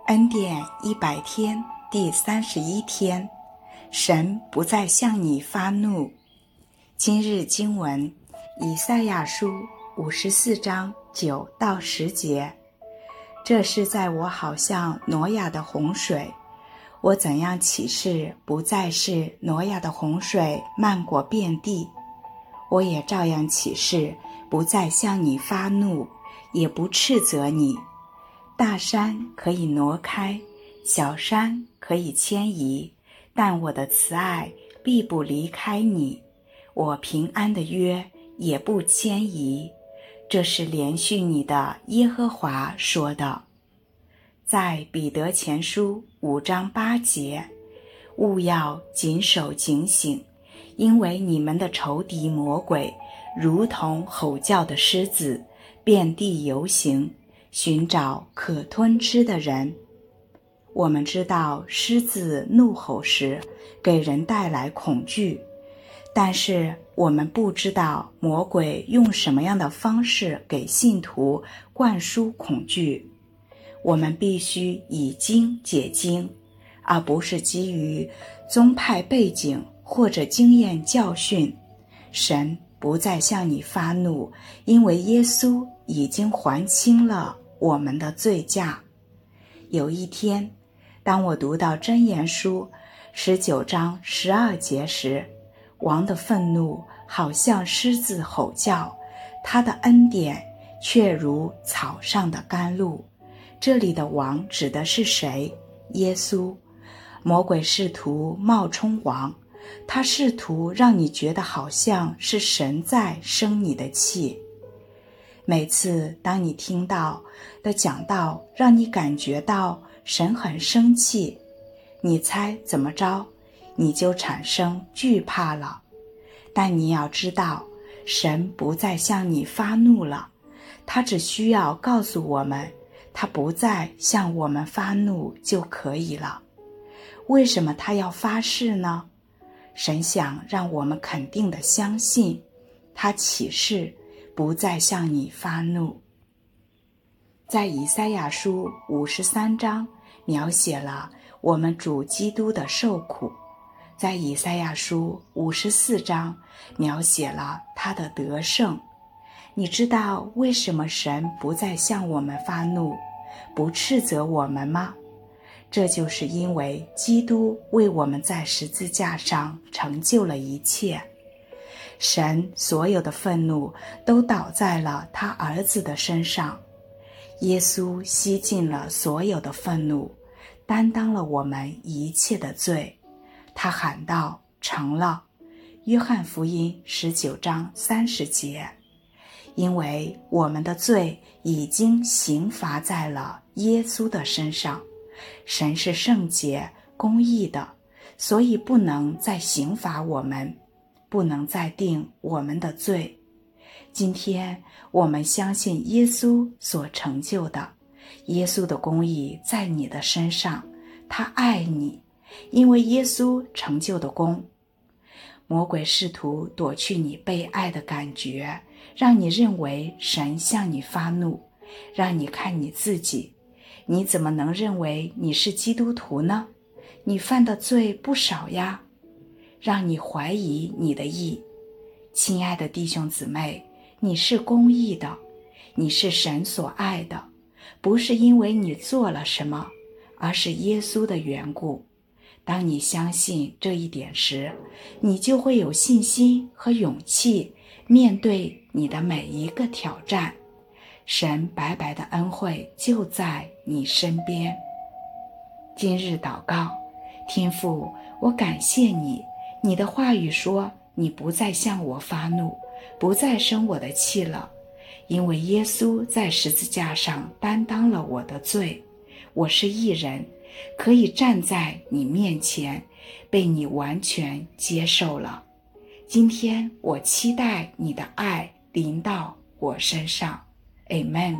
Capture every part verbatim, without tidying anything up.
恩典一百天第三十一天，神不再向你发怒。今日经文，以赛亚书五十四章九到十节。这是在我好像挪亚的洪水，我怎样起誓不再是挪亚的洪水漫过遍地，我也照样起誓不再向你发怒，也不斥责你。大山可以挪开，小山可以迁移，但我的慈爱必不离开你，我平安的约也不迁移。这是连续你的耶和华说的。在彼得前书五章八节，务要谨守警醒，因为你们的仇敌魔鬼如同吼叫的狮子，遍地游行，寻找可吞吃的人。我们知道狮子怒吼时给人带来恐惧，但是我们不知道魔鬼用什么样的方式给信徒灌输恐惧。我们必须以经解经，而不是基于宗派背景或者经验教训。神不再向你发怒，因为耶稣已经还清了我们的罪价。有一天，当我读到箴言书十九章十二节时，王的愤怒好像狮子吼叫，他的恩典却如草上的甘露。这里的王指的是谁？耶稣。魔鬼试图冒充王，他试图让你觉得好像是神在生你的气。每次当你听到的讲道让你感觉到神很生气，你猜怎么着？你就产生惧怕了。但你要知道，神不再向你发怒了，他只需要告诉我们他不再向我们发怒就可以了。为什么他要发誓呢？神想让我们肯定地相信，他起誓不再向你发怒。在以赛亚书五十三章描写了我们主基督的受苦，在以赛亚书五十四章描写了他的得胜。你知道为什么神不再向我们发怒，不斥责我们吗？这就是因为基督为我们在十字架上成就了一切。神所有的愤怒都倒在了他儿子的身上。耶稣吸尽了所有的愤怒，担当了我们一切的罪。他喊道：成了。约翰福音十九章三十节。因为我们的罪已经刑罚在了耶稣的身上，神是圣洁公义的，所以不能再刑罚我们，不能再定我们的罪。今天我们相信耶稣所成就的，耶稣的公义在你的身上，他爱你，因为耶稣成就的功。魔鬼试图夺去你被爱的感觉，让你认为神向你发怒，让你看你自己。你怎么能认为你是基督徒呢？你犯的罪不少呀，让你怀疑你的义。亲爱的弟兄姊妹，你是公义的，你是神所爱的，不是因为你做了什么，而是耶稣的缘故。当你相信这一点时，你就会有信心和勇气面对你的每一个挑战。神白白的恩惠就在你身边。今日祷告，天父，我感谢你，你的话语说你不再向我发怒，不再生我的气了，因为耶稣在十字架上担当了我的罪。我是义人，可以站在你面前，被你完全接受了。今天我期待你的爱临到我身上。 Amen。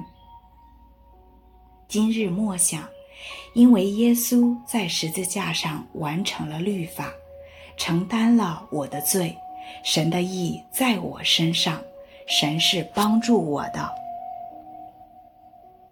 今日默想，因为耶稣在十字架上完成了律法，承担了我的罪，神的义在我身上，神是帮助我的。